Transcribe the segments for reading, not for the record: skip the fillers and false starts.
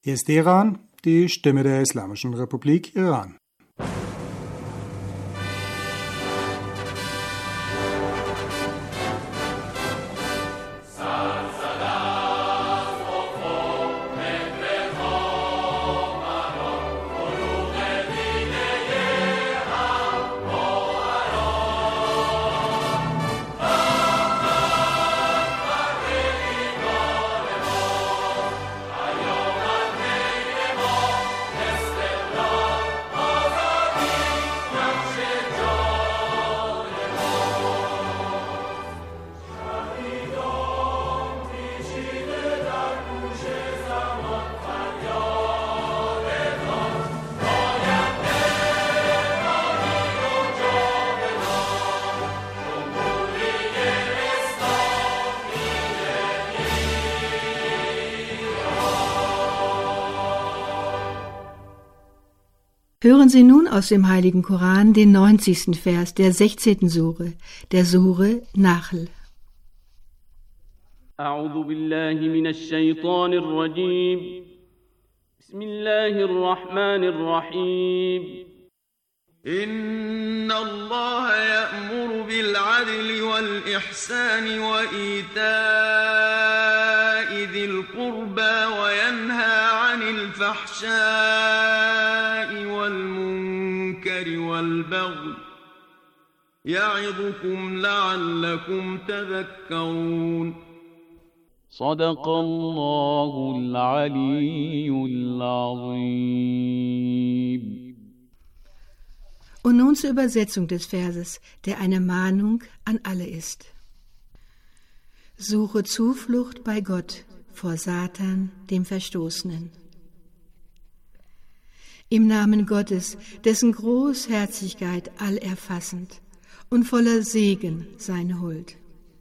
Hier ist Iran, die Stimme der Islamischen Republik Iran. Hören Sie nun aus dem Heiligen Koran den 90. Vers der 16. Sure, der Sure Nahl. أعوذ بالله من الشيطان الرجيم بسم الله الرحمن الرحيم إن الله يأمر بالعدل والإحسان وإيتاء ذي القربى وينهى عن الفحشاء والمنكر والبغي يعظكم لعلكم تذكرون صدق الله العلي العظيم. Und nun zur Übersetzung des Verses, der eine Mahnung an alle ist. Suche Zuflucht bei Gott vor Satan, dem Verstoßenen. Im Namen Gottes, dessen Großherzigkeit allerfassend und voller Segen seine Huld.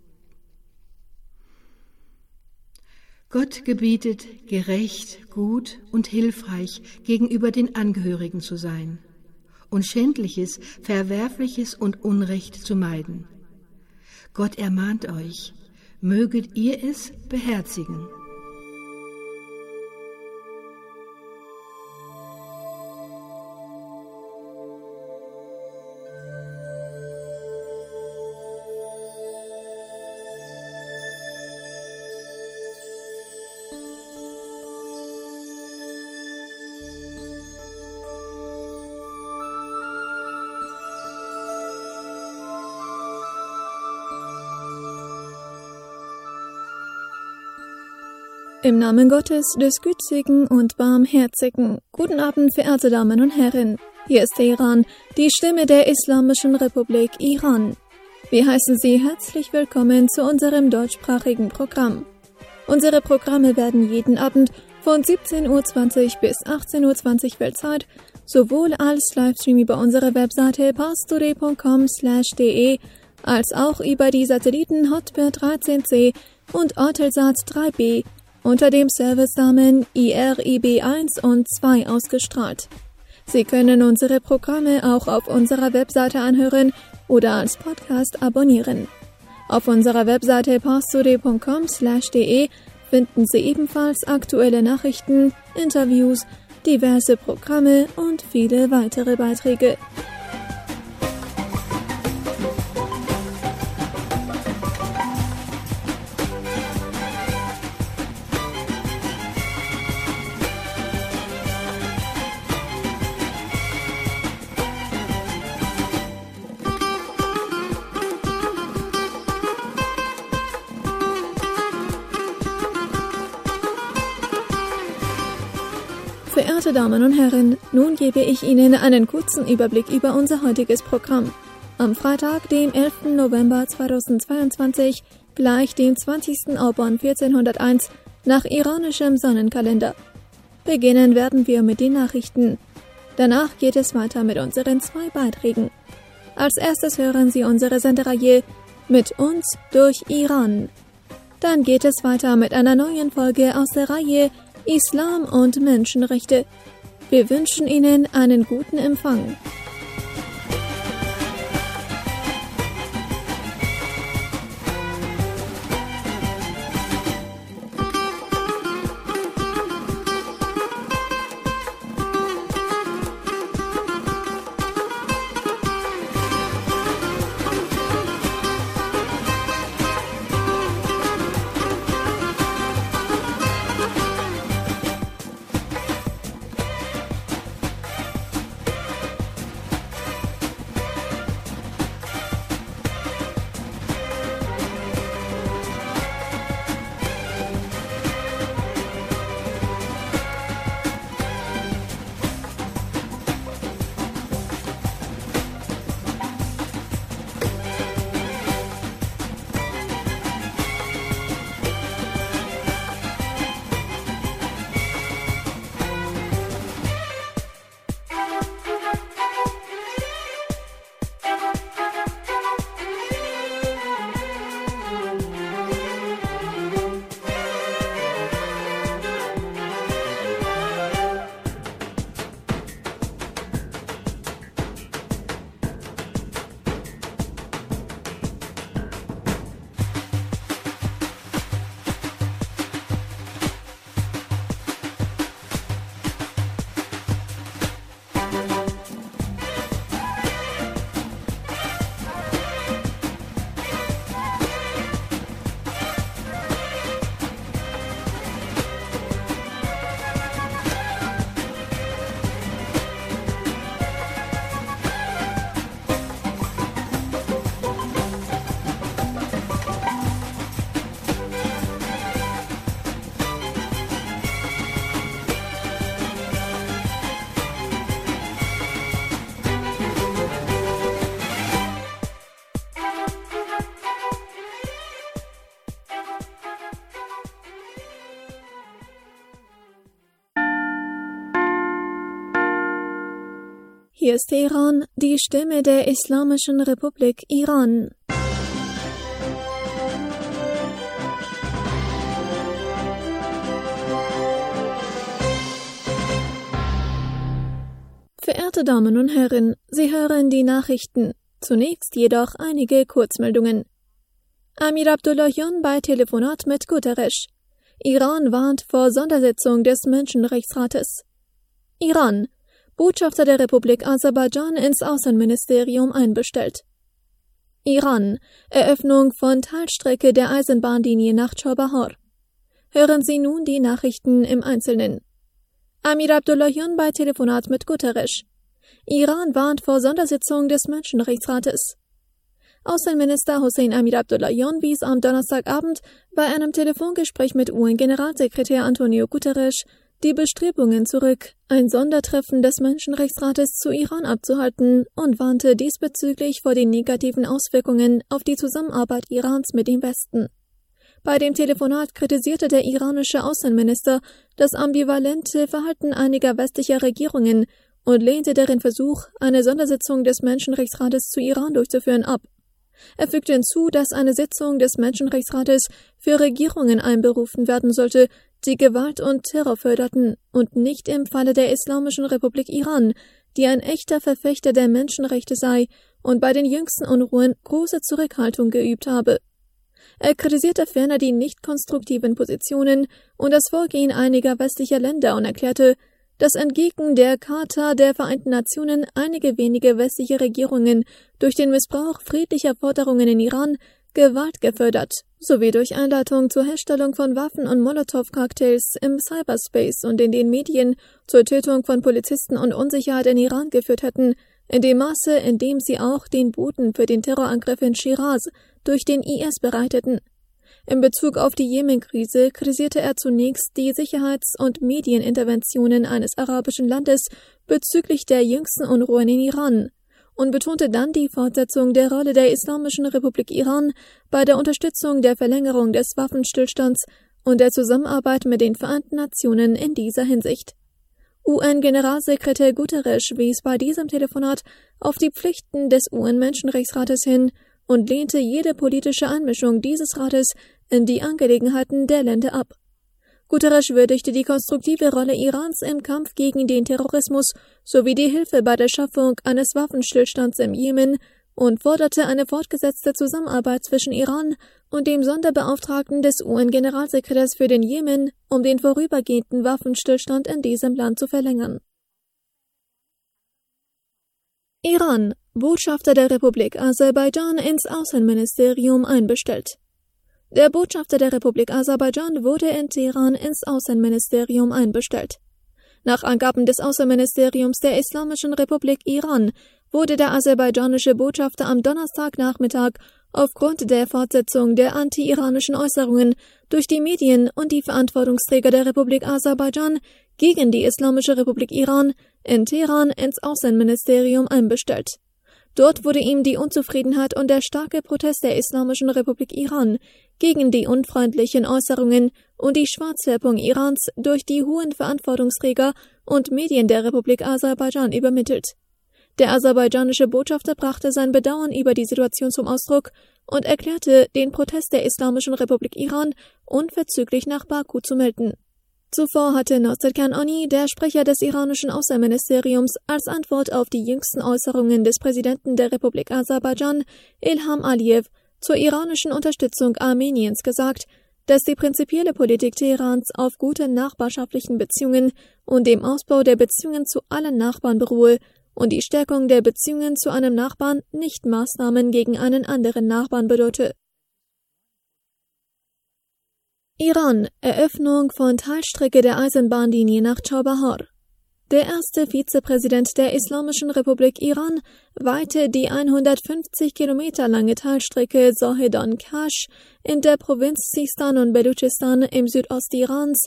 Gott gebietet, gerecht, gut und hilfreich gegenüber den Angehörigen zu sein und Schändliches, Verwerfliches und Unrecht zu meiden. Gott ermahnt euch, möget ihr es beherzigen. Im Namen Gottes, des Gütigen und Barmherzigen. Guten Abend, verehrte Damen und Herren. Hier ist Iran, die Stimme der Islamischen Republik Iran. Wir heißen Sie herzlich willkommen zu unserem deutschsprachigen Programm. Unsere Programme werden jeden Abend von 17.20 Uhr bis 18.20 Uhr Weltzeit sowohl als Livestream über unsere Webseite parstoday.com/de als auch über die Satelliten Hotbird 13C und Eutelsat 3B unter dem Servicenamen IRIB 1 und 2 ausgestrahlt. Sie können unsere Programme auch auf unserer Webseite anhören oder als Podcast abonnieren. Auf unserer Webseite parstoday.com/de finden Sie ebenfalls aktuelle Nachrichten, Interviews, diverse Programme und viele weitere Beiträge. Verehrte Damen und Herren, nun gebe ich Ihnen einen kurzen Überblick über unser heutiges Programm. Am Freitag, dem 11. November 2022, gleich dem 20. Auban 1401 nach iranischem Sonnenkalender. Beginnen werden wir mit den Nachrichten. Danach geht es weiter mit unseren 2 Beiträgen. Als erstes hören Sie unsere Sendereihe Mit uns durch Iran. Dann geht es weiter mit einer neuen Folge aus der Reihe Islam und Menschenrechte. Wir wünschen Ihnen einen guten Empfang. Hier ist Teheran, die Stimme der Islamischen Republik Iran. Verehrte Damen und Herren, Sie hören die Nachrichten. Zunächst jedoch einige Kurzmeldungen. Amir Abdullahian bei Telefonat mit Guterres. Iran warnt vor Sondersitzung des Menschenrechtsrates. Iran. Botschafter der Republik Aserbaidschan ins Außenministerium einbestellt. Iran. Eröffnung von Teilstrecke der Eisenbahnlinie nach Chabahar. Hören Sie nun die Nachrichten im Einzelnen. Amir Abdullahian bei Telefonat mit Guterres. Iran warnt vor Sondersitzung des Menschenrechtsrates. Außenminister Hossein Amir Abdullahian wies am Donnerstagabend bei einem Telefongespräch mit UN-Generalsekretär Antonio Guterres die Bestrebungen zurück, ein Sondertreffen des Menschenrechtsrates zu Iran abzuhalten und warnte diesbezüglich vor den negativen Auswirkungen auf die Zusammenarbeit Irans mit dem Westen. Bei dem Telefonat kritisierte der iranische Außenminister das ambivalente Verhalten einiger westlicher Regierungen und lehnte deren Versuch, eine Sondersitzung des Menschenrechtsrates zu Iran durchzuführen, ab. Er fügte hinzu, dass eine Sitzung des Menschenrechtsrates für Regierungen einberufen werden sollte, die Gewalt und Terror förderten, und nicht im Falle der Islamischen Republik Iran, die ein echter Verfechter der Menschenrechte sei und bei den jüngsten Unruhen große Zurückhaltung geübt habe. Er kritisierte ferner die nicht konstruktiven Positionen und das Vorgehen einiger westlicher Länder und erklärte, dass entgegen der Charta der Vereinten Nationen einige wenige westliche Regierungen durch den Missbrauch friedlicher Forderungen in Iran Gewalt gefördert, sowie durch Einleitung zur Herstellung von Waffen und Molotow-Cocktails im Cyberspace und in den Medien zur Tötung von Polizisten und Unsicherheit in Iran geführt hätten, in dem Maße, in dem sie auch den Boden für den Terrorangriff in Shiraz durch den IS bereiteten. In Bezug auf die Jemen-Krise kritisierte er zunächst die Sicherheits- und Medieninterventionen eines arabischen Landes bezüglich der jüngsten Unruhen in Iran und betonte dann die Fortsetzung der Rolle der Islamischen Republik Iran bei der Unterstützung der Verlängerung des Waffenstillstands und der Zusammenarbeit mit den Vereinten Nationen in dieser Hinsicht. UN-Generalsekretär Guterres wies bei diesem Telefonat auf die Pflichten des UN-Menschenrechtsrates hin und lehnte jede politische Einmischung dieses Rates in die Angelegenheiten der Länder ab. Guterres würdigte die konstruktive Rolle Irans im Kampf gegen den Terrorismus sowie die Hilfe bei der Schaffung eines Waffenstillstands im Jemen und forderte eine fortgesetzte Zusammenarbeit zwischen Iran und dem Sonderbeauftragten des UN-Generalsekretärs für den Jemen, um den vorübergehenden Waffenstillstand in diesem Land zu verlängern. Iran. Botschafter der Republik Aserbaidschan ins Außenministerium einbestellt. Der Botschafter der Republik Aserbaidschan wurde in Teheran ins Außenministerium einbestellt. Nach Angaben des Außenministeriums der Islamischen Republik Iran wurde der aserbaidschanische Botschafter am Donnerstagnachmittag aufgrund der Fortsetzung der anti-iranischen Äußerungen durch die Medien und die Verantwortungsträger der Republik Aserbaidschan gegen die Islamische Republik Iran in Teheran ins Außenministerium einbestellt. Dort wurde ihm die Unzufriedenheit und der starke Protest der Islamischen Republik Iran gegen die unfreundlichen Äußerungen und die Schwarzfärbung Irans durch die hohen Verantwortungsträger und Medien der Republik Aserbaidschan übermittelt. Der aserbaidschanische Botschafter brachte sein Bedauern über die Situation zum Ausdruck und erklärte, den Protest der Islamischen Republik Iran unverzüglich nach Baku zu melden. Zuvor hatte Nosrat Kanani, der Sprecher des iranischen Außenministeriums, als Antwort auf die jüngsten Äußerungen des Präsidenten der Republik Aserbaidschan, Ilham Aliyev, zur iranischen Unterstützung Armeniens gesagt, dass die prinzipielle Politik Teherans auf guten nachbarschaftlichen Beziehungen und dem Ausbau der Beziehungen zu allen Nachbarn beruhe und die Stärkung der Beziehungen zu einem Nachbarn nicht Maßnahmen gegen einen anderen Nachbarn bedeute. Iran. Eröffnung von Teilstrecke der Eisenbahnlinie nach Chabahar. Der erste Vizepräsident der Islamischen Republik Iran weihte die 150 Kilometer lange Teilstrecke Zahedan-Kash in der Provinz Sistan und Belutschistan im Südosten Irans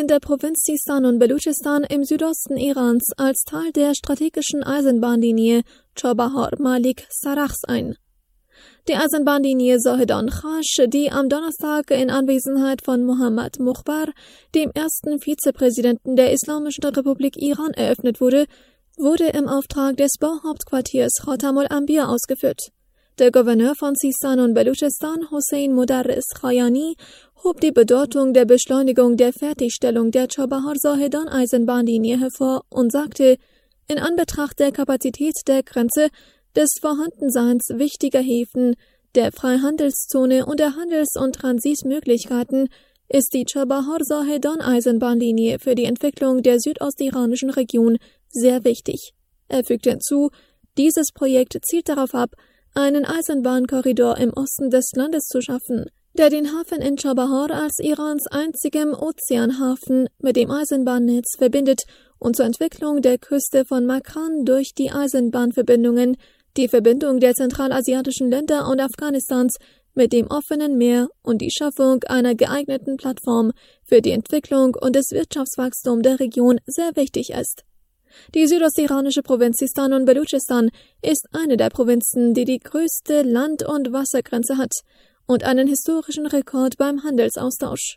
im Südosten Irans als Teil der strategischen Eisenbahnlinie Chabahar-Malik-Sarachs ein. Die Eisenbahnlinie Zahedan-Kash, die am Donnerstag in Anwesenheit von Mohammad Mukhbar, dem ersten Vizepräsidenten der Islamischen Republik Iran, eröffnet wurde, wurde im Auftrag des Bauhauptquartiers Khatam al-Anbiya ausgeführt. Der Gouverneur von Sistan und Baluchistan, Hossein Mudarris Khayani, hob die Bedeutung der Beschleunigung der Fertigstellung der Chabahar-Zahedan-Eisenbahnlinie hervor und sagte, in Anbetracht der Kapazität der Grenze, des Vorhandenseins wichtiger Häfen, der Freihandelszone und der Handels- und Transitmöglichkeiten ist die Chabahar-Zahedan-Eisenbahnlinie für die Entwicklung der südostiranischen Region sehr wichtig. Er fügte hinzu, dieses Projekt zielt darauf ab, einen Eisenbahnkorridor im Osten des Landes zu schaffen, der den Hafen in Chabahar als Irans einzigem Ozeanhafen mit dem Eisenbahnnetz verbindet und zur Entwicklung der Küste von Makran durch die Eisenbahnverbindungen, die Verbindung der zentralasiatischen Länder und Afghanistans mit dem offenen Meer und die Schaffung einer geeigneten Plattform für die Entwicklung und das Wirtschaftswachstum der Region sehr wichtig ist. Die südostiranische Provinz Sistan und Baluchistan ist eine der Provinzen, die die größte Land- und Wassergrenze hat und einen historischen Rekord beim Handelsaustausch.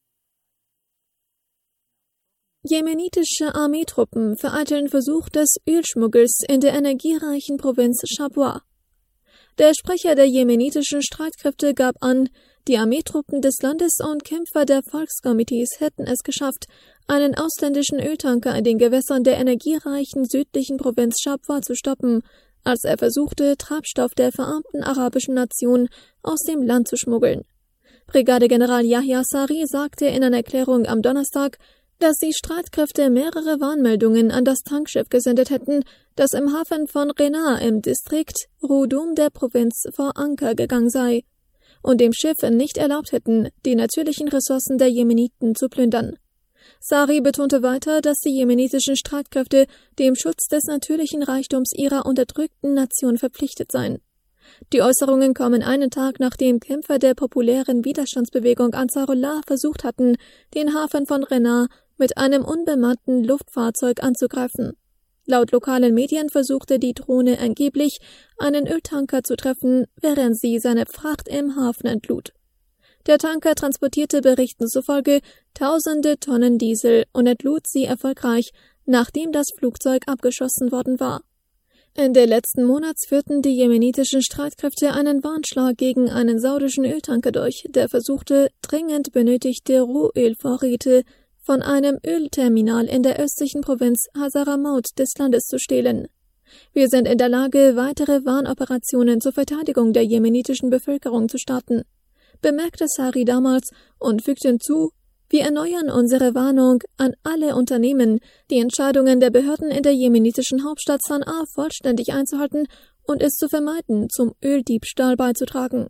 Jemenitische Armeetruppen vereiteln Versuch des Ölschmuggels in der energiereichen Provinz Shabwa. Der Sprecher der jemenitischen Streitkräfte gab an, die Armeetruppen des Landes und Kämpfer der Volkskomitees hätten es geschafft, einen ausländischen Öltanker in den Gewässern der energiereichen südlichen Provinz Shabwa zu stoppen, als er versuchte, Treibstoff der verarmten arabischen Nation aus dem Land zu schmuggeln. Brigadegeneral Yahya Sari sagte in einer Erklärung am Donnerstag, dass die Streitkräfte mehrere Warnmeldungen an das Tankschiff gesendet hätten, das im Hafen von Rena im Distrikt Rudum der Provinz vor Anker gegangen sei, und dem Schiff nicht erlaubt hätten, die natürlichen Ressourcen der Jemeniten zu plündern. Sari betonte weiter, dass die jemenitischen Streitkräfte dem Schutz des natürlichen Reichtums ihrer unterdrückten Nation verpflichtet seien. Die Äußerungen kommen einen Tag, nachdem Kämpfer der populären Widerstandsbewegung Ansarullah versucht hatten, den Hafen von Rena mit einem unbemannten Luftfahrzeug anzugreifen. Laut lokalen Medien versuchte die Drohne angeblich, einen Öltanker zu treffen, während sie seine Fracht im Hafen entlud. Der Tanker transportierte Berichten zufolge tausende Tonnen Diesel und entlud sie erfolgreich, nachdem das Flugzeug abgeschossen worden war. Ende letzten Monats führten die jemenitischen Streitkräfte einen Warnschlag gegen einen saudischen Öltanker durch, der versuchte, dringend benötigte Rohölvorräte von einem Ölterminal in der östlichen Provinz Hazaramaut des Landes zu stehlen. Wir sind in der Lage, weitere Warnoperationen zur Verteidigung der jemenitischen Bevölkerung zu starten, bemerkte Sari damals und fügte hinzu, wir erneuern unsere Warnung an alle Unternehmen, die Entscheidungen der Behörden in der jemenitischen Hauptstadt Sanaa vollständig einzuhalten und es zu vermeiden, zum Öldiebstahl beizutragen.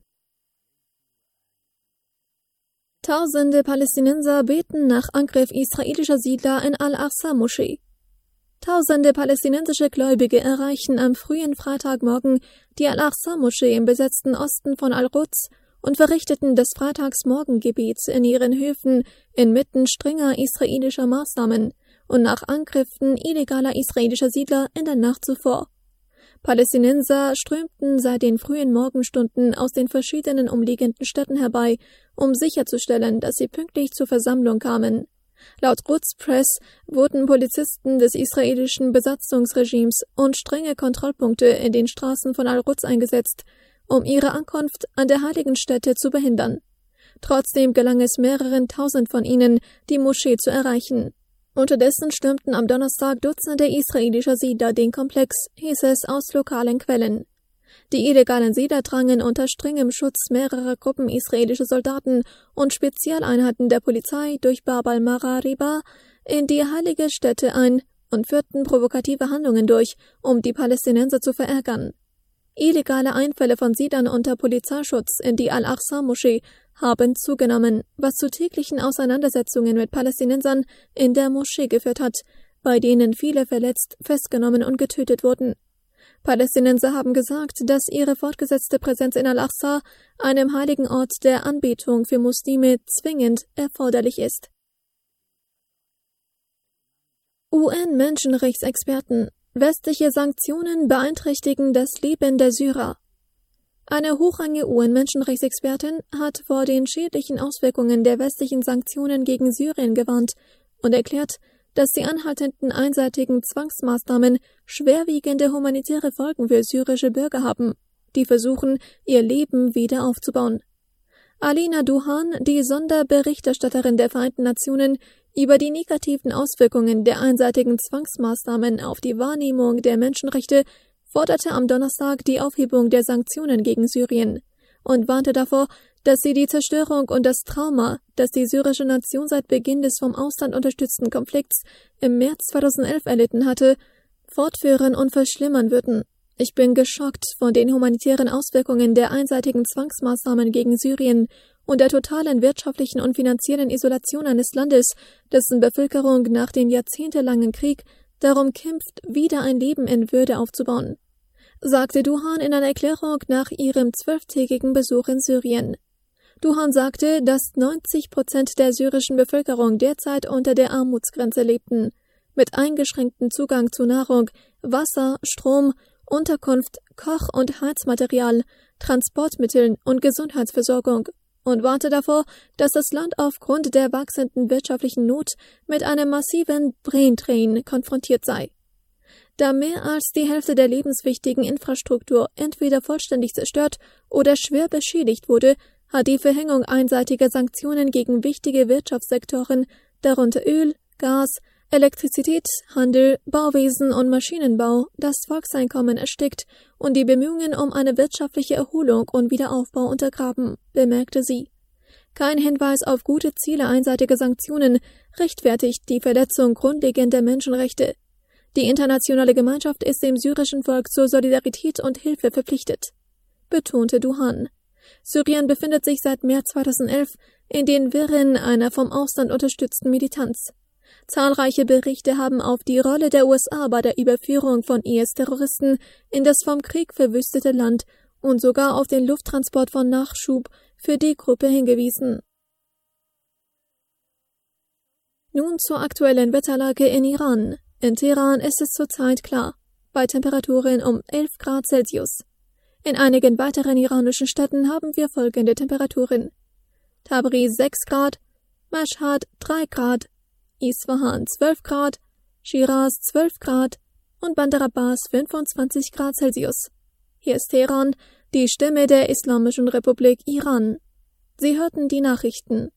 Tausende Palästinenser beten nach Angriff israelischer Siedler in Al-Aqsa-Moschee. Tausende palästinensische Gläubige erreichen am frühen Freitagmorgen die Al-Aqsa-Moschee im besetzten Osten von Al-Quds und verrichteten das Freitagsmorgengebet in ihren Höfen inmitten strenger israelischer Maßnahmen und nach Angriffen illegaler israelischer Siedler in der Nacht zuvor. Palästinenser strömten seit den frühen Morgenstunden aus den verschiedenen umliegenden Städten herbei, um sicherzustellen, dass sie pünktlich zur Versammlung kamen. Laut Quds Press wurden Polizisten des israelischen Besatzungsregimes und strenge Kontrollpunkte in den Straßen von Al-Quds eingesetzt, um ihre Ankunft an der heiligen Stätte zu behindern. Trotzdem gelang es mehreren tausend von ihnen, die Moschee zu erreichen. Unterdessen stürmten am Donnerstag Dutzende israelischer Siedler den Komplex, hieß es aus lokalen Quellen. Die illegalen Siedler drangen unter strengem Schutz mehrerer Gruppen israelischer Soldaten und Spezialeinheiten der Polizei durch Bab al-Marariba in die heilige Stätte ein und führten provokative Handlungen durch, um die Palästinenser zu verärgern. Illegale Einfälle von Siedlern unter Polizeischutz in die Al-Aqsa-Moschee haben zugenommen, was zu täglichen Auseinandersetzungen mit Palästinensern in der Moschee geführt hat, bei denen viele verletzt, festgenommen und getötet wurden. Palästinenser haben gesagt, dass ihre fortgesetzte Präsenz in Al-Aqsa, einem heiligen Ort der Anbetung für Muslime, zwingend erforderlich ist. UN-Menschenrechtsexperten: Westliche Sanktionen beeinträchtigen das Leben der Syrer. Eine hochrangige UN-Menschenrechtsexpertin hat vor den schädlichen Auswirkungen der westlichen Sanktionen gegen Syrien gewarnt und erklärt, dass die anhaltenden einseitigen Zwangsmaßnahmen schwerwiegende humanitäre Folgen für syrische Bürger haben, die versuchen, ihr Leben wieder aufzubauen. Alina Duhan, die Sonderberichterstatterin der Vereinten Nationen über die negativen Auswirkungen der einseitigen Zwangsmaßnahmen auf die Wahrnehmung der Menschenrechte, forderte am Donnerstag die Aufhebung der Sanktionen gegen Syrien und warnte davor, dass sie die Zerstörung und das Trauma, das die syrische Nation seit Beginn des vom Ausland unterstützten Konflikts im März 2011 erlitten hatte, fortführen und verschlimmern würden. Ich bin geschockt von den humanitären Auswirkungen der einseitigen Zwangsmaßnahmen gegen Syrien und der totalen wirtschaftlichen und finanziellen Isolation eines Landes, dessen Bevölkerung nach dem jahrzehntelangen Krieg darum kämpft, wieder ein Leben in Würde aufzubauen, sagte Duhan in einer Erklärung nach ihrem 12-tägigen Besuch in Syrien. Duhan sagte, dass 90% der syrischen Bevölkerung derzeit unter der Armutsgrenze lebten, mit eingeschränktem Zugang zu Nahrung, Wasser, Strom, Unterkunft, Koch- und Heizmaterial, Transportmitteln und Gesundheitsversorgung und warnte davor, dass das Land aufgrund der wachsenden wirtschaftlichen Not mit einem massiven Braindrain konfrontiert sei. Da mehr als die Hälfte der lebenswichtigen Infrastruktur entweder vollständig zerstört oder schwer beschädigt wurde, hat die Verhängung einseitiger Sanktionen gegen wichtige Wirtschaftssektoren, darunter Öl, Gas, Elektrizität, Handel, Bauwesen und Maschinenbau, das Volkseinkommen erstickt und die Bemühungen um eine wirtschaftliche Erholung und Wiederaufbau untergraben, bemerkte sie. Kein Hinweis auf gute Ziele einseitiger Sanktionen rechtfertigt die Verletzung grundlegender Menschenrechte. Die internationale Gemeinschaft ist dem syrischen Volk zur Solidarität und Hilfe verpflichtet, betonte Duhan. Syrien befindet sich seit März 2011 in den Wirren einer vom Ausland unterstützten Militanz. Zahlreiche Berichte haben auf die Rolle der USA bei der Überführung von IS-Terroristen in das vom Krieg verwüstete Land und sogar auf den Lufttransport von Nachschub für die Gruppe hingewiesen. Nun zur aktuellen Wetterlage in Iran. In Teheran ist es zurzeit klar, bei Temperaturen um 11 Grad Celsius. In einigen weiteren iranischen Städten haben wir folgende Temperaturen: Tabriz 6 Grad, Mashhad 3 Grad, Isfahan 12 Grad, Shiraz 12 Grad und Bandar Abbas 25 Grad Celsius. Hier ist Teheran, die Stimme der Islamischen Republik Iran. Sie hörten die Nachrichten.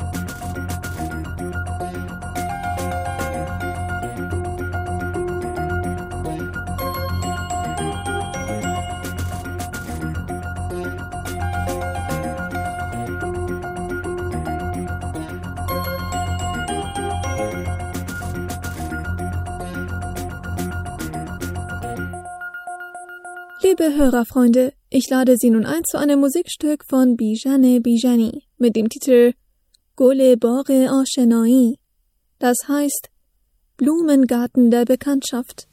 Liebe Hörerfreunde, ich lade Sie nun ein zu einem Musikstück von Bijane Bijani mit dem Titel Gole Bore Ashenai. Das heißt Blumengarten der Bekanntschaft.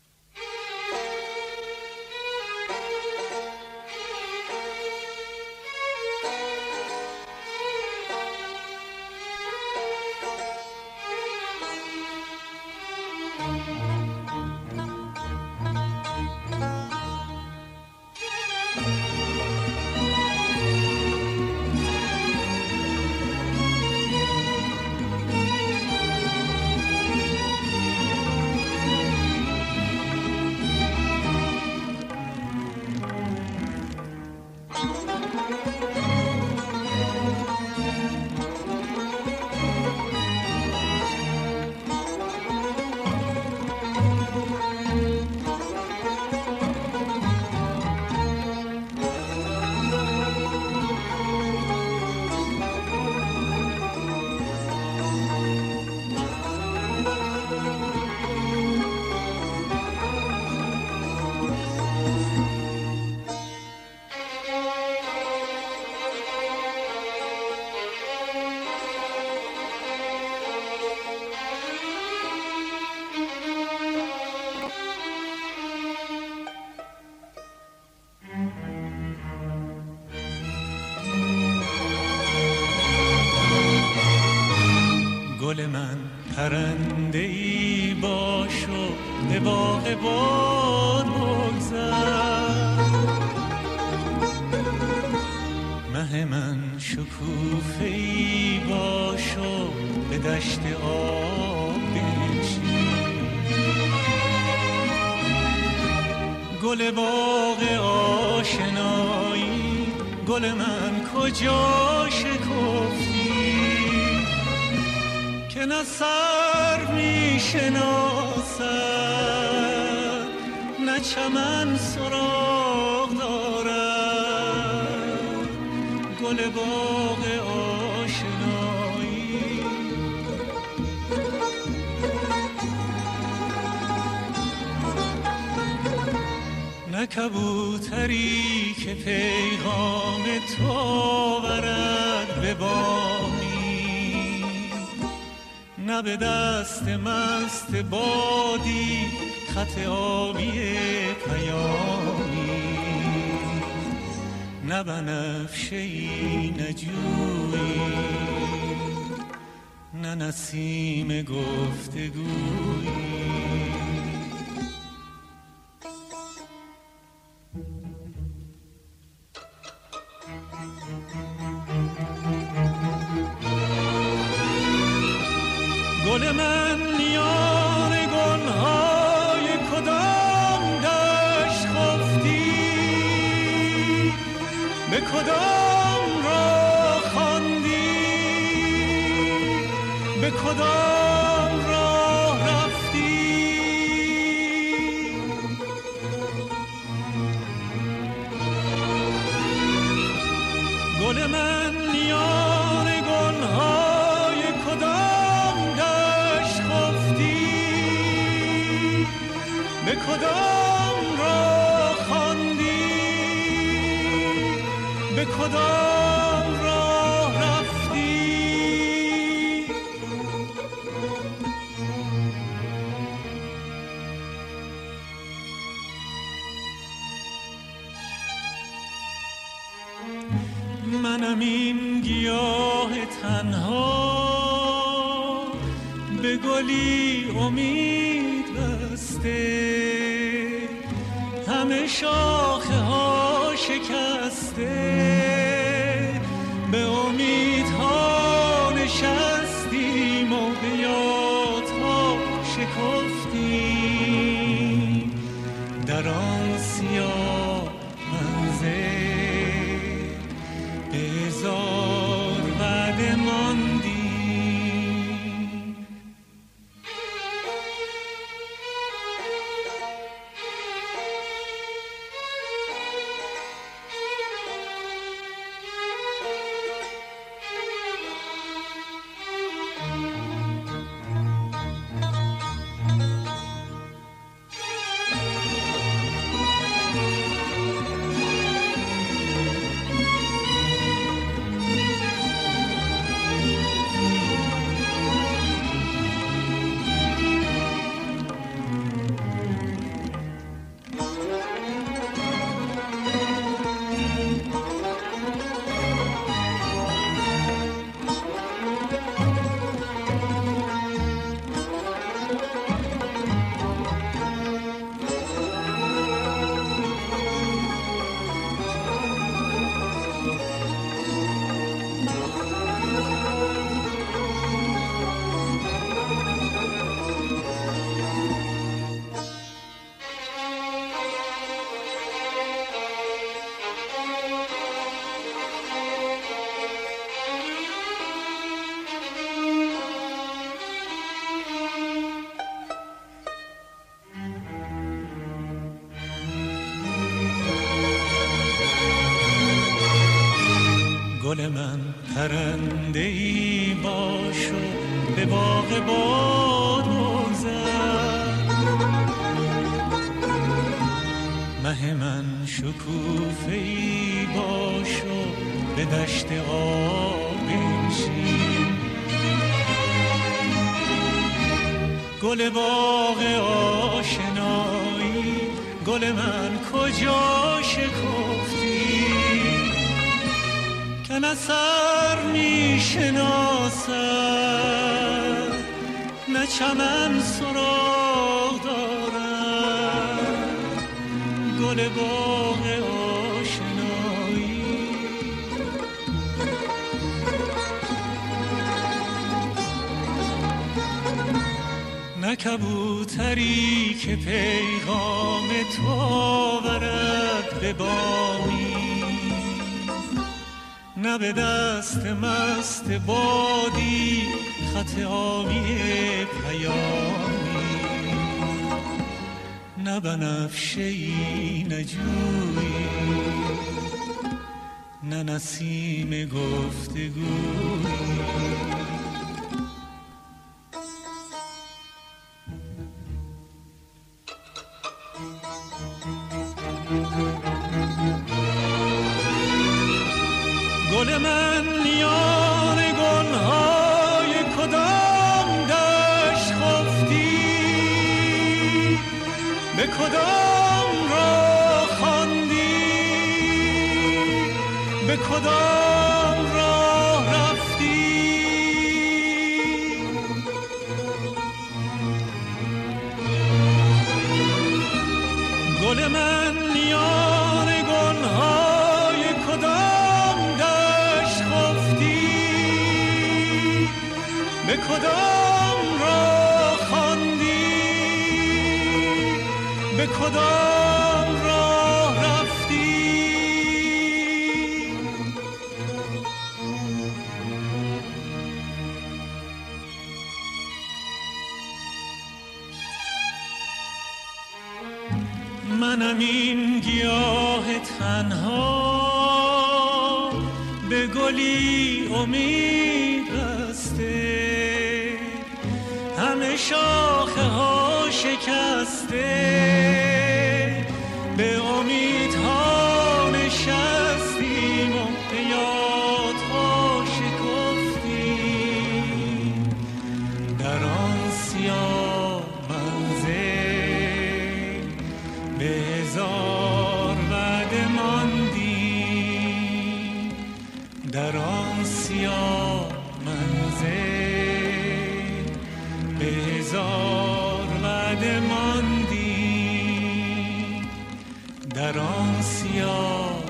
گل من پرنده ای باش و به باغ باد بگذر، مه من شکوفه ای باش و به دشت آب بنشین. گل باغ آشنایی، گل من کجا شکفتی که نه سر می شناسد نه چمن سراغ دارد. گل باغ آشنایی، نه کبوتری که پیغام تو برد به بامی، نه به دست مست بادی خط آبی پیامی، نه بنفشه‌ای نه جویی، نه نسیم گفتگویی. گل من میان گلهای کدام دشت خفتی، به کدام راه خواندی، به کدام راه رفتی. گل من میان گلهای کدام دشت خفتی، به کدام راه خواندی، به کدام راه رفتی. منم این گیاه تنها به گلی امید بسته، همه شاخه ها شکسته، به امیدها نشستیم و به یادها شکفتیم، در آن سیاه منزل به هزار وعده ماندیم. گل من پرنده‌ای باش و به باغ باد بگذر، مه من شکوفه‌ای باش و به دشت آب بنشین. گل باغ آشنایی، گل من کجا شکفتی که نه سر می شناسد نه چمن سراغ دارد. گل باغ آشنایی، نه کبوتری کبوتری که پیغام تو برد به بامی، نه به دست مست بادی خط آبی پیامی، نه بنفشه‌ای نه جویی، نه نسیم گفتگویی. گل من میان گلهای کدام دشت خفتی، به کدام راه خواندی، به کدام راه رفتی. گل من میان گلهای کدام دشت خفتی، به کدام راه خواندی، به کدام راه رفتی. منم این گیاه تنها، به گلی امید بسته، همه شاخه ها شکسته، به امیدها نشستیم و یادها شکفتیم، در آن سیاه منزل به هزار وعده ماندیم، در آن سیاه منزل به هزار وعده ماندیم، در آن سیاه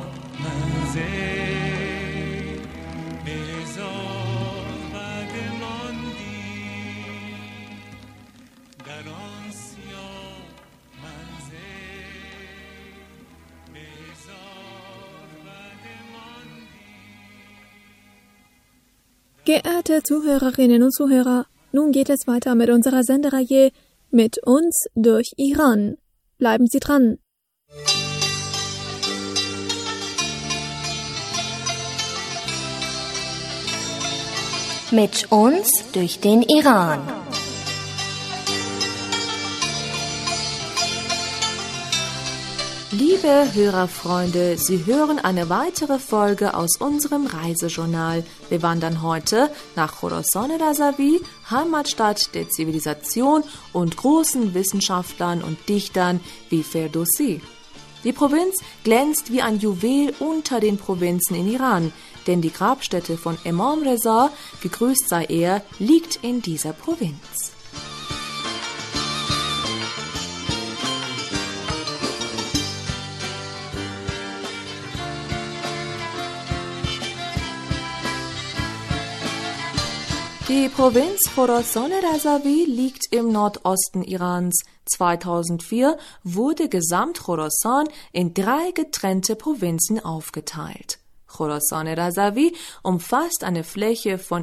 منزل به هزار وعده ماندیم، در آن سیاه منزل به هزار وعده ماندیم. Geehrte Zuhörerinnen und Zuhörer, nun geht es weiter mit unserer Sendereihe Mit uns durch Iran. Bleiben Sie dran. Mit uns durch den Iran. Liebe Hörerfreunde, Sie hören eine weitere Folge aus unserem Reisejournal. Wir wandern heute nach Khorasan Razavi, Heimatstadt der Zivilisation und großen Wissenschaftlern und Dichtern wie Ferdowsi. Die Provinz glänzt wie ein Juwel unter den Provinzen in Iran, denn die Grabstätte von Imam Reza, gegrüßt sei er, liegt in dieser Provinz. Die Provinz Khorasan Razavi liegt im Nordosten Irans. 2004 wurde Gesamt-Khorasan in 3 getrennte Provinzen aufgeteilt. Khorasan Razavi umfasst eine Fläche von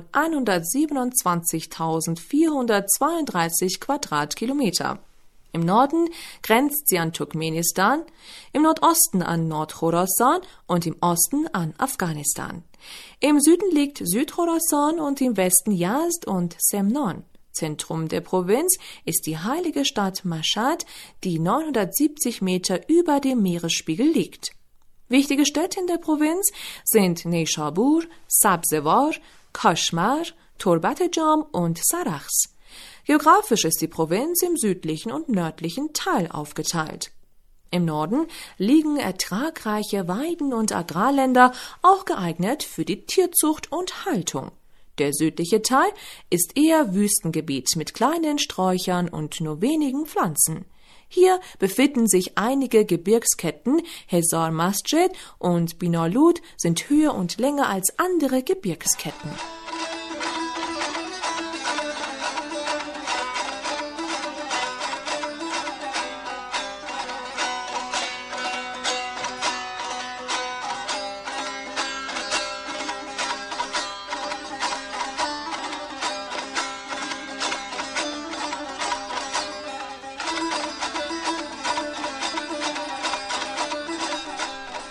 127.432 Quadratkilometer. Im Norden grenzt sie an Turkmenistan, im Nordosten an Nord-Khorasan und im Osten an Afghanistan. Im Süden liegt Süd-Khorasan und im Westen Yazd und Semnon. Zentrum der Provinz ist die heilige Stadt Mashhad, die 970 Meter über dem Meeresspiegel liegt. Wichtige Städte in der Provinz sind Neyshabur, Sabzewar, Kashmar, Torbat-e-Jam und Sarakhs. Geografisch ist die Provinz im südlichen und nördlichen Teil aufgeteilt. Im Norden liegen ertragreiche Weiden- und Agrarländer, auch geeignet für die Tierzucht und Haltung. Der südliche Teil ist eher Wüstengebiet mit kleinen Sträuchern und nur wenigen Pflanzen. Hier befinden sich einige Gebirgsketten, Hezar Masjid und Binalud sind höher und länger als andere Gebirgsketten.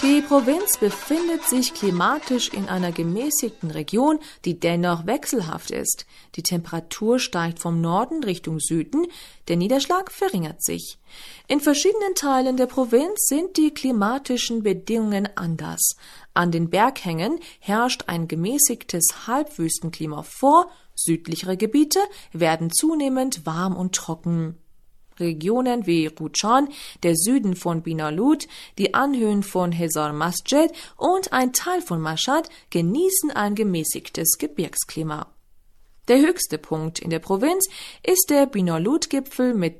Die Provinz befindet sich klimatisch in einer gemäßigten Region, die dennoch wechselhaft ist. Die Temperatur steigt vom Norden Richtung Süden, der Niederschlag verringert sich. In verschiedenen Teilen der Provinz sind die klimatischen Bedingungen anders. An den Berghängen herrscht ein gemäßigtes Halbwüstenklima vor, südlichere Gebiete werden zunehmend warm und trocken. Regionen wie Rudschan, der Süden von Binalut, die Anhöhen von Hezar Masjid und ein Teil von Mashhad genießen ein gemäßigtes Gebirgsklima. Der höchste Punkt in der Provinz ist der Binalut-Gipfel mit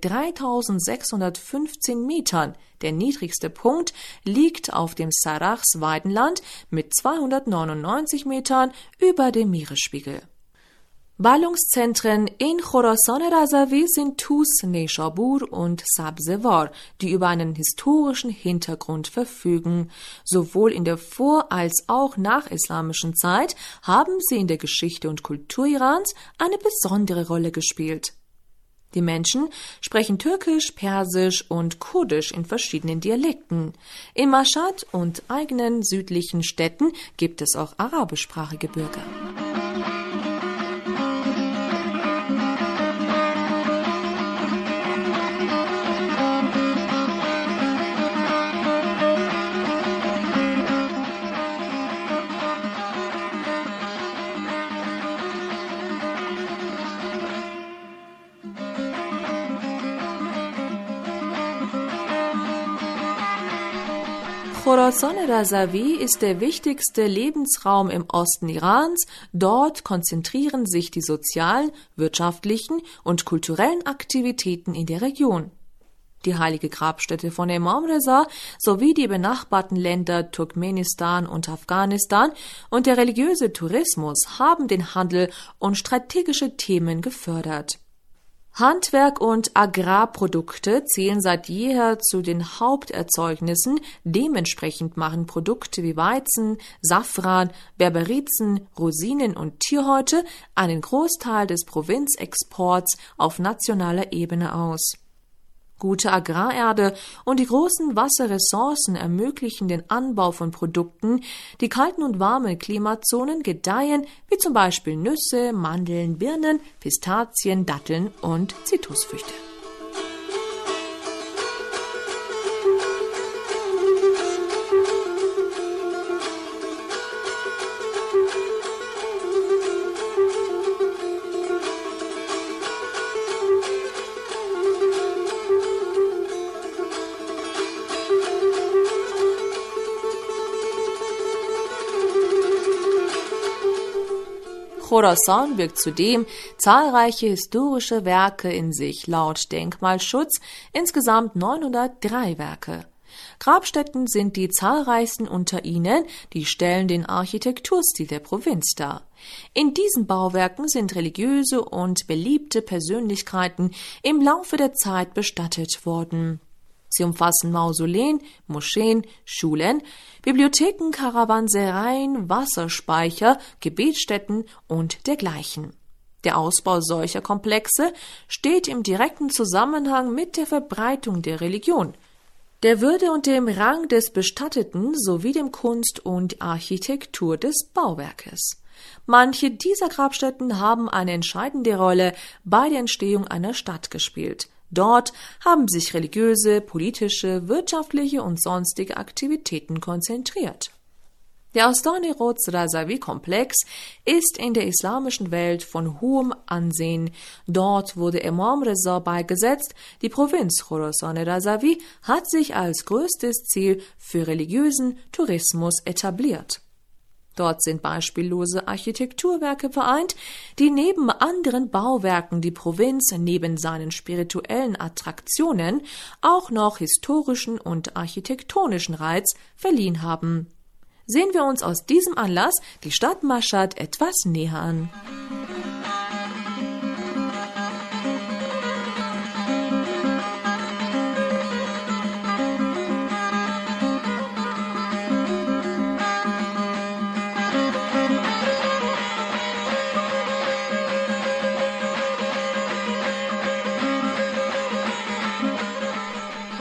3615 Metern. Der niedrigste Punkt liegt auf dem Sarachs Weidenland mit 299 Metern über dem Meeresspiegel. Ballungszentren in Khorasan Razavi sind Tus, Neyshabur und Sabzewar, die über einen historischen Hintergrund verfügen. Sowohl in der vor- als auch nachislamischen Zeit haben sie in der Geschichte und Kultur Irans eine besondere Rolle gespielt. Die Menschen sprechen Türkisch, Persisch und Kurdisch in verschiedenen Dialekten. In Mashhad und eigenen südlichen Städten gibt es auch arabischsprachige Bürger. Khorasan Razavi ist der wichtigste Lebensraum im Osten Irans. Dort konzentrieren sich die sozialen, wirtschaftlichen und kulturellen Aktivitäten in der Region. Die heilige Grabstätte von Imam Reza sowie die benachbarten Länder Turkmenistan und Afghanistan und der religiöse Tourismus haben den Handel und strategische Themen gefördert. Handwerk und Agrarprodukte zählen seit jeher zu den Haupterzeugnissen, dementsprechend machen Produkte wie Weizen, Safran, Berberizen, Rosinen und Tierhäute einen Großteil des Provinzexports auf nationaler Ebene aus. Gute Agrarerde und die großen Wasserressourcen ermöglichen den Anbau von Produkten, die kalten und warmen Klimazonen gedeihen, wie zum Beispiel Nüsse, Mandeln, Birnen, Pistazien, Datteln und Zitrusfrüchte. Khorasan birgt zudem zahlreiche historische Werke in sich, laut Denkmalschutz insgesamt 903 Werke. Grabstätten sind die zahlreichsten unter ihnen, die stellen den Architekturstil der Provinz dar. In diesen Bauwerken sind religiöse und beliebte Persönlichkeiten im Laufe der Zeit bestattet worden. Sie umfassen Mausoleen, Moscheen, Schulen, Bibliotheken, Karawansereien, Wasserspeicher, Gebetsstätten und dergleichen. Der Ausbau solcher Komplexe steht im direkten Zusammenhang mit der Verbreitung der Religion, der Würde und dem Rang des Bestatteten sowie dem Kunst und Architektur des Bauwerkes. Manche dieser Grabstätten haben eine entscheidende Rolle bei der Entstehung einer Stadt gespielt. Dort haben sich religiöse, politische, wirtschaftliche und sonstige Aktivitäten konzentriert. Der Astane-Roz-Razavi-Komplex ist in der islamischen Welt von hohem Ansehen. Dort wurde Imam Reza beigesetzt. Die Provinz Khorasan-Razavi hat sich als größtes Ziel für religiösen Tourismus etabliert. Dort sind beispiellose Architekturwerke vereint, die neben anderen Bauwerken die Provinz neben seinen spirituellen Attraktionen auch noch historischen und architektonischen Reiz verliehen haben. Sehen wir uns aus diesem Anlass die Stadt Mashhad etwas näher an.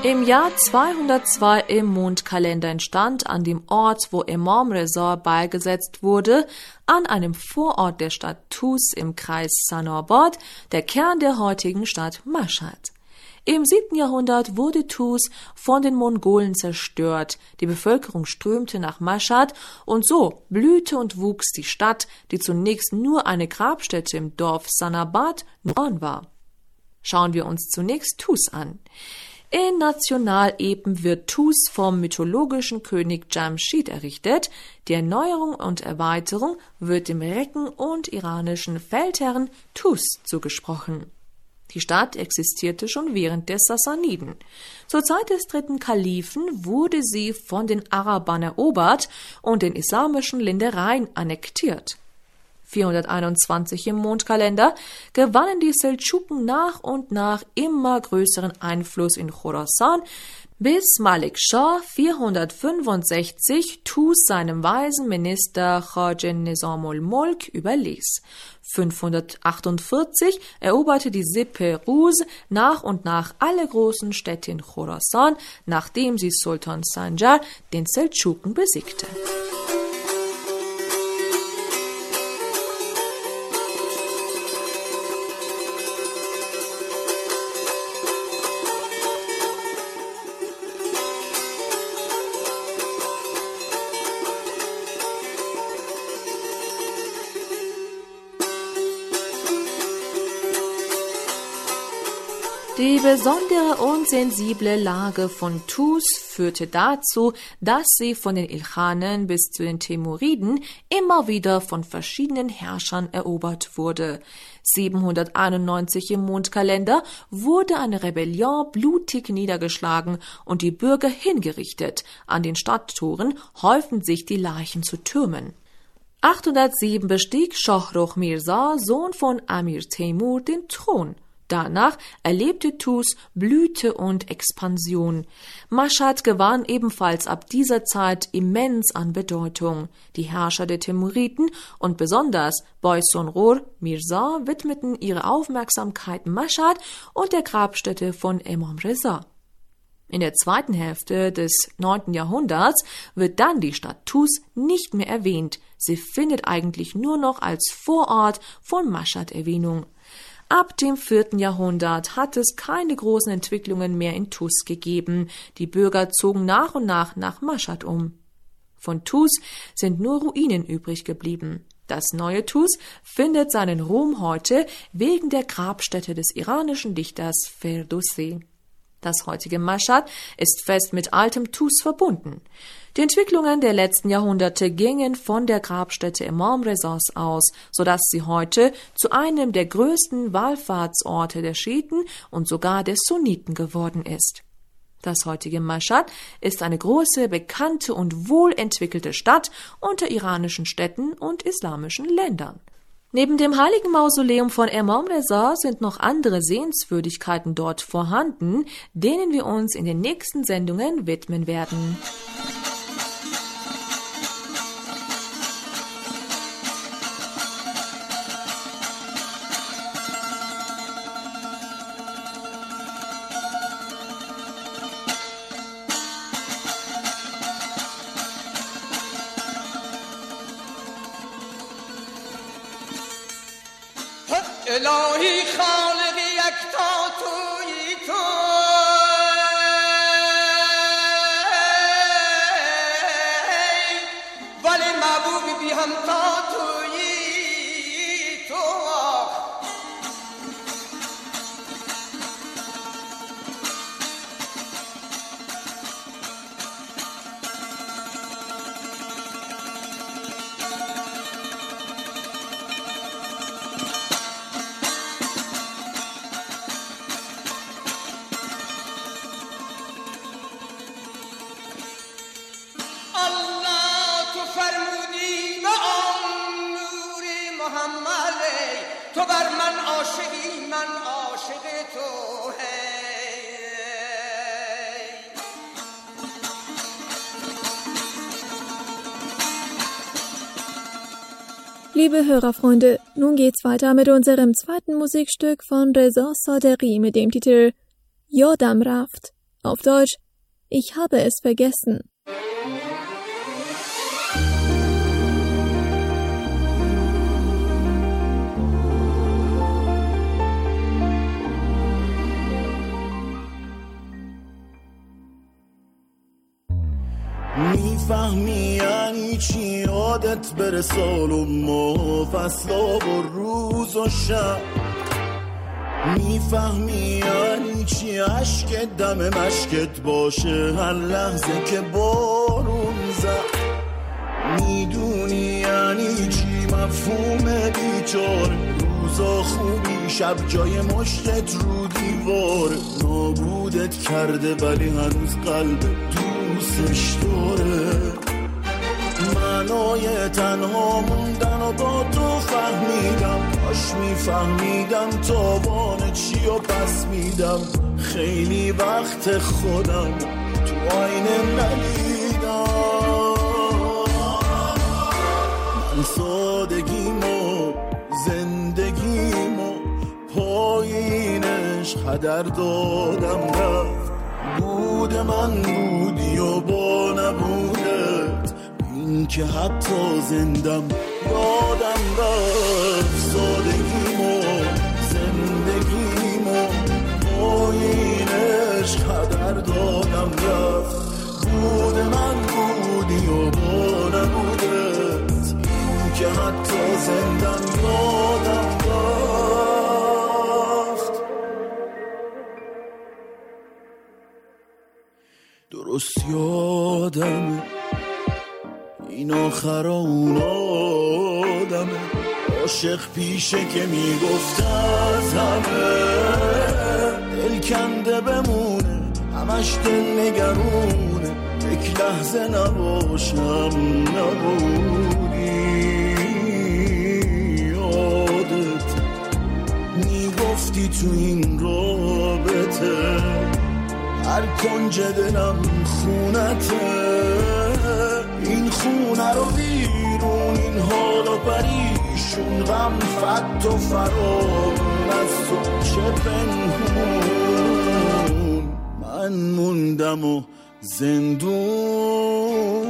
Im Jahr 202 im Mondkalender entstand an dem Ort, wo Imam Reza beigesetzt wurde, an einem Vorort der Stadt Tus im Kreis Sanobad, der Kern der heutigen Stadt Mashhad. Im 7. Jahrhundert wurde Tus von den Mongolen zerstört, die Bevölkerung strömte nach Mashhad und so blühte und wuchs die Stadt, die zunächst nur eine Grabstätte im Dorf Sanobad war. Schauen wir uns zunächst Tus an. In Nationalepen wird Tus vom mythologischen König Jamshid errichtet. Die Erneuerung und Erweiterung wird dem Recken und iranischen Feldherrn Tus zugesprochen. Die Stadt existierte schon während der Sassaniden. Zur Zeit des 3. Kalifen wurde sie von den Arabern erobert und den islamischen Ländereien annektiert. 421 im Mondkalender gewannen die Seldschuken nach und nach immer größeren Einfluss in Khorasan, bis Malik Shah 465 Tus seinem weisen Minister Khwaja Nizamul Mulk überließ. 548 eroberte die Sippe Rus nach und nach alle großen Städte in Khorasan, nachdem sie Sultan Sanjar den Seldschuken besiegte. Die besondere und sensible Lage von Tus führte dazu, dass sie von den Ilkhanen bis zu den Temuriden immer wieder von verschiedenen Herrschern erobert wurde. 791 im Mondkalender wurde eine Rebellion blutig niedergeschlagen und die Bürger hingerichtet. An den Stadttoren häuften sich die Leichen zu Türmen. 807 bestieg Shahrukh Mirza, Sohn von Amir Temur, den Thron. Danach erlebte Tus Blüte und Expansion. Mashhad gewann ebenfalls ab dieser Zeit immens an Bedeutung. Die Herrscher der Temuriden und besonders Boysunghur Mirza widmeten ihre Aufmerksamkeit Mashhad und der Grabstätte von Imam Reza. In der zweiten Hälfte des 9. Jahrhunderts wird dann die Stadt Tus nicht mehr erwähnt. Sie findet eigentlich nur noch als Vorort von Mashhad Erwähnung. Ab dem 4. Jahrhundert hat es keine großen Entwicklungen mehr in Tus gegeben. Die Bürger zogen nach und nach Mashhad um. Von Tus sind nur Ruinen übrig geblieben. Das neue Tus findet seinen Ruhm heute wegen der Grabstätte des iranischen Dichters Ferdowsi. Das heutige Mashhad ist fest mit altem Tus verbunden. Die Entwicklungen der letzten Jahrhunderte gingen von der Grabstätte Imam Rezas aus, sodass sie heute zu einem der größten Wallfahrtsorte der Schiiten und sogar der Sunniten geworden ist. Das heutige Mashhad ist eine große, bekannte und wohlentwickelte Stadt unter iranischen Städten und islamischen Ländern. Neben dem heiligen Mausoleum von Imam Reza sind noch andere Sehenswürdigkeiten dort vorhanden, denen wir uns in den nächsten Sendungen widmen werden. الهی خالق یکتا تویی تو ولی محبوبی بی همتا تویی تو تو بر من عاشقی من عاشق تو Liebe Hörerfreunde, nun geht's weiter mit unserem zweiten Musikstück von Reza Sadeghi mit dem Titel Yodam Raft, Auf Deutsch, ich habe es vergessen. میفهمی یعنی چی یادت بره سال و ماه فصلا و روز و شب میفهمی یعنی چی عشقت دم مشکت باشه هر لحظه که بارون زد میدونی یعنی چی مفهوم بیچاره روزا خوبی شب جای مشتت رو دیوار نابودت کرده ولی هنوز قلب دوستش داره معنای تنها موندن و با تو فهمیدم کاش میفهمیدم تاوان چی و پس میدم خیلی وقت خودم تو آینه ندیدم من سادگیمو زندگیمو پای این عشق هدر دادم رفت بود من بودی و با نبودت این که حتی زندم یادم رفت سادگیمو زندگیمو پای این عشق هدر دادم رفت بود من بودی و با نبودت این که حتی زندم یادم رفت درست یادمه این آخر اون آدمه عاشق پیشه که میگفت از همه دل کنده بمونه همش دل نگرونه یک لحظه نباشم نبودی یادت میگفتی تو این رابطه هر کنج دلم خونته این خونه رو بیرون این حال و پریشون غم فت و فرامون از تو چه پنهون من موندم و زندون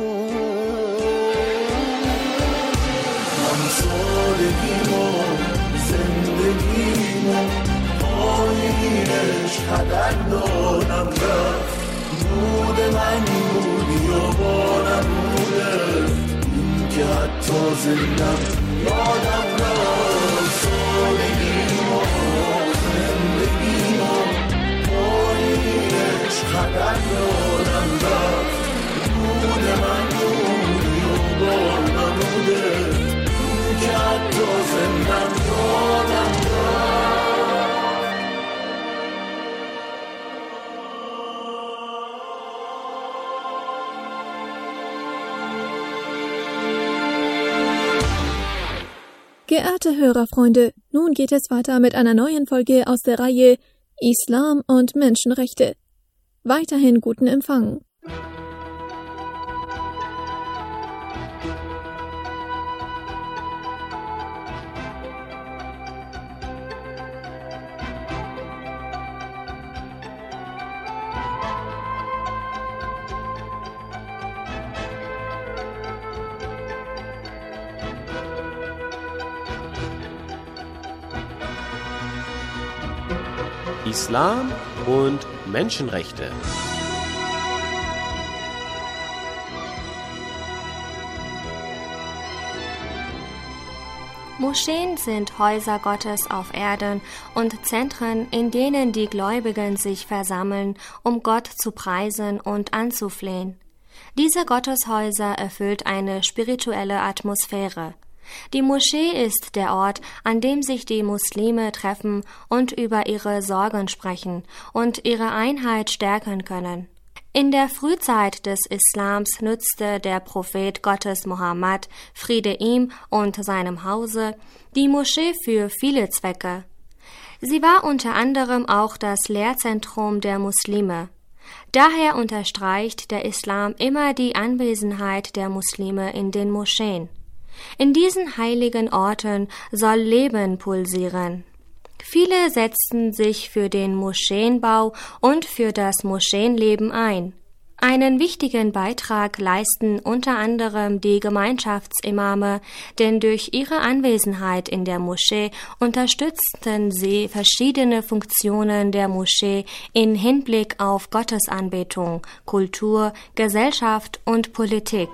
من سادگیمو زندگیمو پایینش هدر دادم رفت بود من بودی و با نبودت این که حتی زندم یادم رفت سادگیمو زندگیمو پایینش هدر دادم رفت بود من بودی و با نبودت این که حتی زندم یادم رفت Geehrte Hörerfreunde, nun geht es weiter mit einer neuen Folge aus der Reihe Islam und Menschenrechte. Weiterhin guten Empfang. Islam und Menschenrechte. Moscheen sind Häuser Gottes auf Erden und Zentren, in denen die Gläubigen sich versammeln, um Gott zu preisen und anzuflehen. Diese Gotteshäuser erfüllt eine spirituelle Atmosphäre. Die Moschee ist der Ort, an dem sich die Muslime treffen und über ihre Sorgen sprechen und ihre Einheit stärken können. In der Frühzeit des Islams nutzte der Prophet Gottes Mohammed, Friede ihm und seinem Hause, die Moschee für viele Zwecke. Sie war unter anderem auch das Lehrzentrum der Muslime. Daher unterstreicht der Islam immer die Anwesenheit der Muslime in den Moscheen. In diesen heiligen Orten soll Leben pulsieren. Viele setzten sich für den Moscheenbau und für das Moscheenleben ein. Einen wichtigen Beitrag leisten unter anderem die Gemeinschaftsimame, denn durch ihre Anwesenheit in der Moschee unterstützten sie verschiedene Funktionen der Moschee in Hinblick auf Gottesanbetung, Kultur, Gesellschaft und Politik.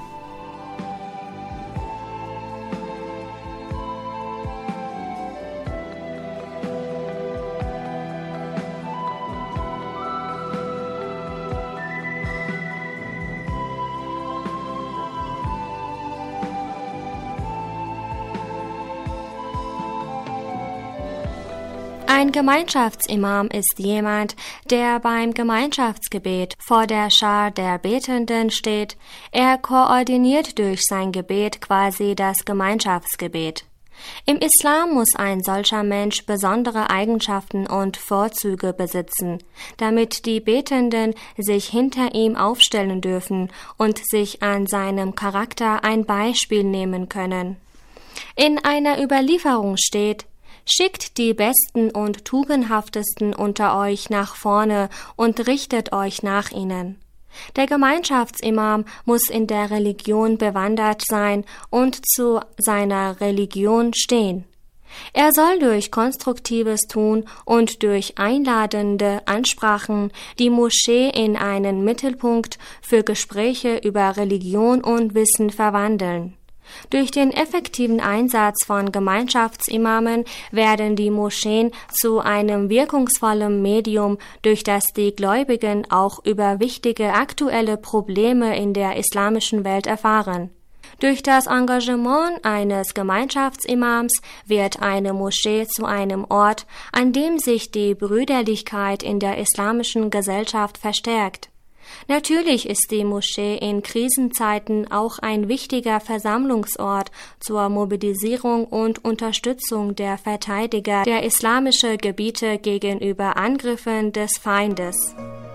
Ein Gemeinschaftsimam ist jemand, der beim Gemeinschaftsgebet vor der Schar der Betenden steht. Er koordiniert durch sein Gebet quasi das Gemeinschaftsgebet. Im Islam muss ein solcher Mensch besondere Eigenschaften und Vorzüge besitzen, damit die Betenden sich hinter ihm aufstellen dürfen und sich an seinem Charakter ein Beispiel nehmen können. In einer Überlieferung steht: Schickt die Besten und Tugendhaftesten unter euch nach vorne und richtet euch nach ihnen. Der Gemeinschaftsimam muss in der Religion bewandert sein und zu seiner Religion stehen. Er soll durch konstruktives Tun und durch einladende Ansprachen die Moschee in einen Mittelpunkt für Gespräche über Religion und Wissen verwandeln. Durch den effektiven Einsatz von Gemeinschaftsimamen werden die Moscheen zu einem wirkungsvollen Medium, durch das die Gläubigen auch über wichtige aktuelle Probleme in der islamischen Welt erfahren. Durch das Engagement eines Gemeinschaftsimams wird eine Moschee zu einem Ort, an dem sich die Brüderlichkeit in der islamischen Gesellschaft verstärkt. Natürlich ist die Moschee in Krisenzeiten auch ein wichtiger Versammlungsort zur Mobilisierung und Unterstützung der Verteidiger der islamischen Gebiete gegenüber Angriffen des Feindes.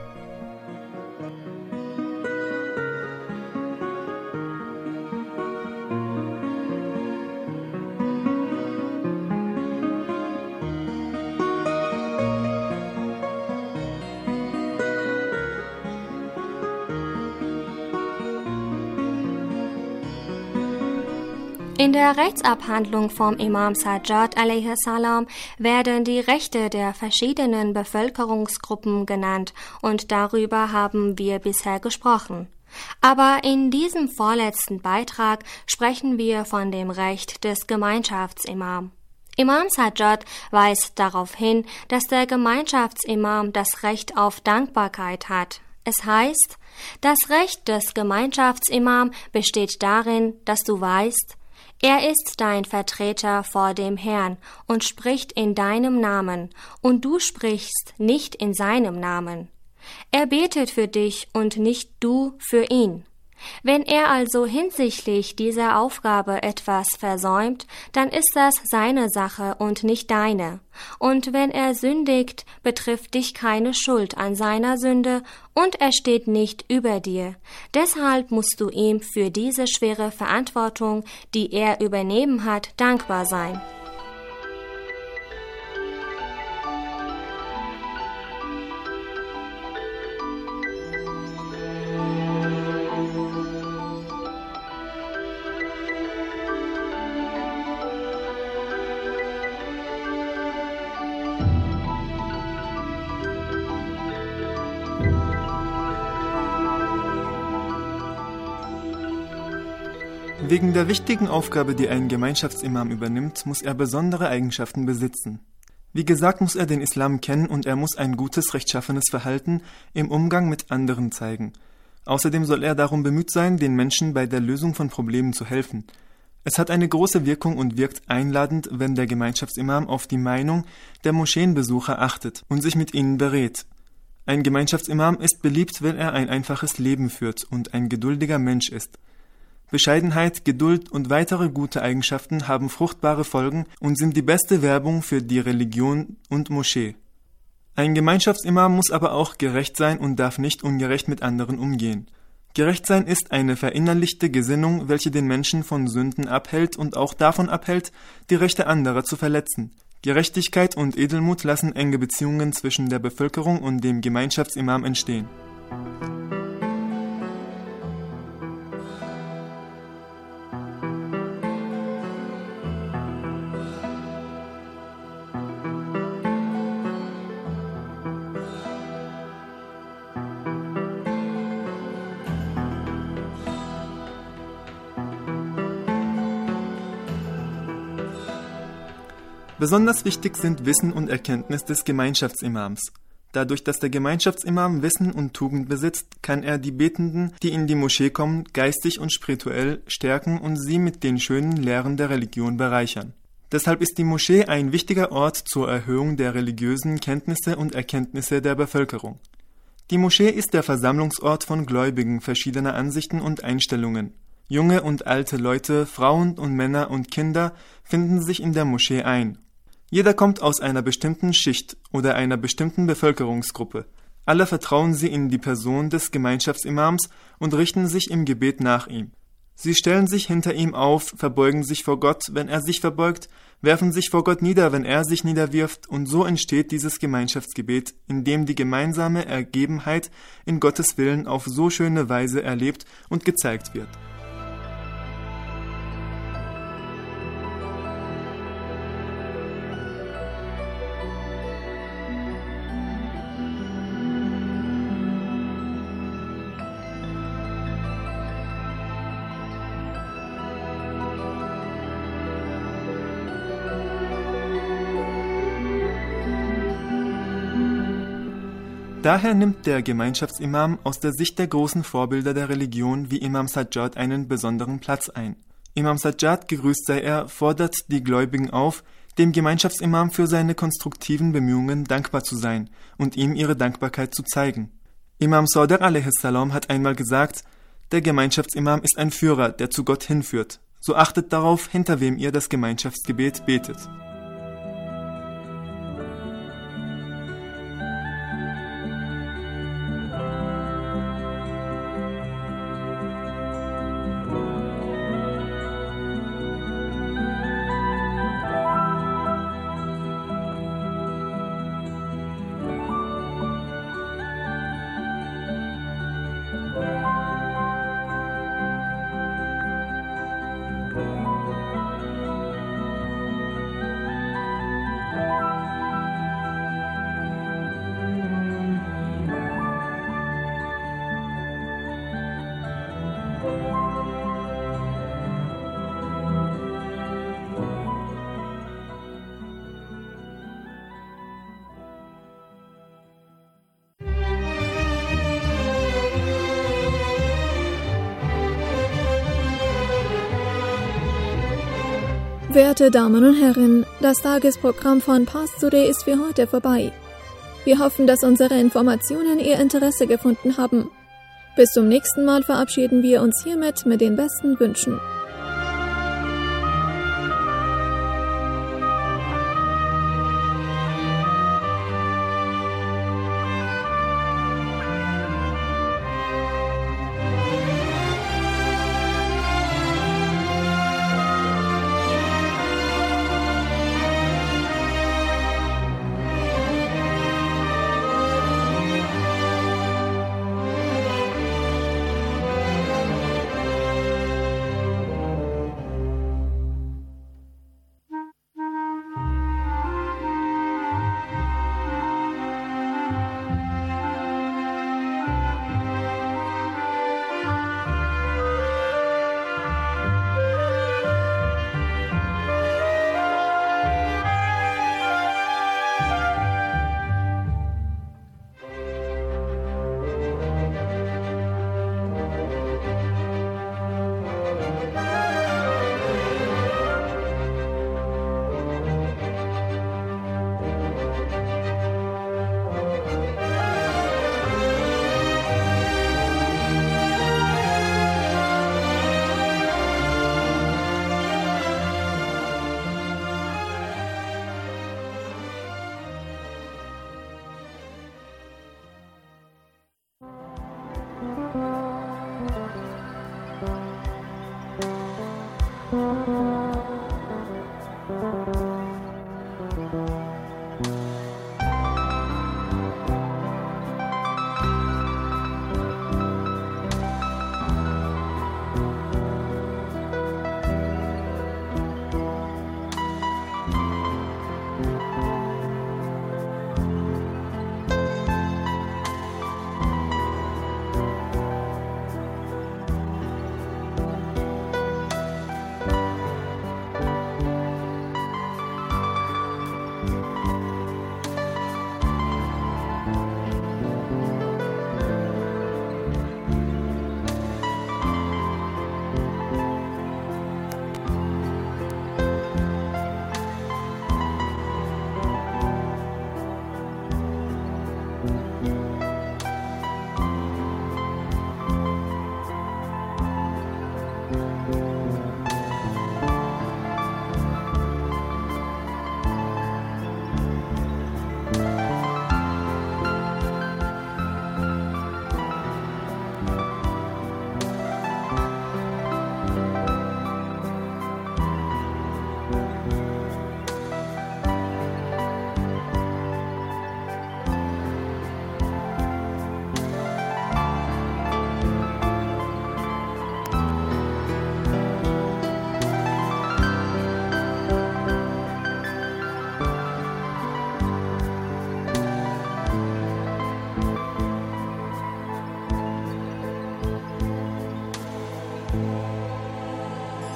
In der Rechtsabhandlung vom Imam Sajjad a.s. werden die Rechte der verschiedenen Bevölkerungsgruppen genannt und darüber haben wir bisher gesprochen. Aber in diesem vorletzten Beitrag sprechen wir von dem Recht des Gemeinschaftsimam. Imam Sajjad weist darauf hin, dass der Gemeinschaftsimam das Recht auf Dankbarkeit hat. Es heißt, das Recht des Gemeinschaftsimam besteht darin, dass du weißt, er ist dein Vertreter vor dem Herrn und spricht in deinem Namen, und du sprichst nicht in seinem Namen. Er betet für dich und nicht du für ihn. Wenn er also hinsichtlich dieser Aufgabe etwas versäumt, dann ist das seine Sache und nicht deine. Und wenn er sündigt, betrifft dich keine Schuld an seiner Sünde und er steht nicht über dir. Deshalb musst du ihm für diese schwere Verantwortung, die er übernehmen hat, dankbar sein. Wegen der wichtigen Aufgabe, die ein Gemeinschaftsimam übernimmt, muss er besondere Eigenschaften besitzen. Wie gesagt, muss er den Islam kennen und er muss ein gutes, rechtschaffenes Verhalten im Umgang mit anderen zeigen. Außerdem soll er darum bemüht sein, den Menschen bei der Lösung von Problemen zu helfen. Es hat eine große Wirkung und wirkt einladend, wenn der Gemeinschaftsimam auf die Meinung der Moscheenbesucher achtet und sich mit ihnen berät. Ein Gemeinschaftsimam ist beliebt, wenn er ein einfaches Leben führt und ein geduldiger Mensch ist. Bescheidenheit, Geduld und weitere gute Eigenschaften haben fruchtbare Folgen und sind die beste Werbung für die Religion und Moschee. Ein Gemeinschaftsimam muss aber auch gerecht sein und darf nicht ungerecht mit anderen umgehen. Gerecht sein ist eine verinnerlichte Gesinnung, welche den Menschen von Sünden abhält und auch davon abhält, die Rechte anderer zu verletzen. Gerechtigkeit und Edelmut lassen enge Beziehungen zwischen der Bevölkerung und dem Gemeinschaftsimam entstehen. Besonders wichtig sind Wissen und Erkenntnis des Gemeinschaftsimams. Dadurch, dass der Gemeinschaftsimam Wissen und Tugend besitzt, kann er die Betenden, die in die Moschee kommen, geistig und spirituell stärken und sie mit den schönen Lehren der Religion bereichern. Deshalb ist die Moschee ein wichtiger Ort zur Erhöhung der religiösen Kenntnisse und Erkenntnisse der Bevölkerung. Die Moschee ist der Versammlungsort von Gläubigen verschiedener Ansichten und Einstellungen. Junge und alte Leute, Frauen und Männer und Kinder finden sich in der Moschee ein. Jeder kommt aus einer bestimmten Schicht oder einer bestimmten Bevölkerungsgruppe. Alle vertrauen sie in die Person des Gemeinschaftsimams und richten sich im Gebet nach ihm. Sie stellen sich hinter ihm auf, verbeugen sich vor Gott, wenn er sich verbeugt, werfen sich vor Gott nieder, wenn er sich niederwirft, und so entsteht dieses Gemeinschaftsgebet, in dem die gemeinsame Ergebenheit in Gottes Willen auf so schöne Weise erlebt und gezeigt wird. Daher nimmt der Gemeinschaftsimam aus der Sicht der großen Vorbilder der Religion wie Imam Sajjad einen besonderen Platz ein. Imam Sajjad, gegrüßt sei er, fordert die Gläubigen auf, dem Gemeinschaftsimam für seine konstruktiven Bemühungen dankbar zu sein und ihm ihre Dankbarkeit zu zeigen. Imam Sadiq a.s. hat einmal gesagt, der Gemeinschaftsimam ist ein Führer, der zu Gott hinführt. So achtet darauf, hinter wem ihr das Gemeinschaftsgebet betet. Werte Damen und Herren, das Tagesprogramm von Pars Today ist für heute vorbei. Wir hoffen, dass unsere Informationen Ihr Interesse gefunden haben. Bis zum nächsten Mal verabschieden wir uns hiermit mit den besten Wünschen.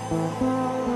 Musik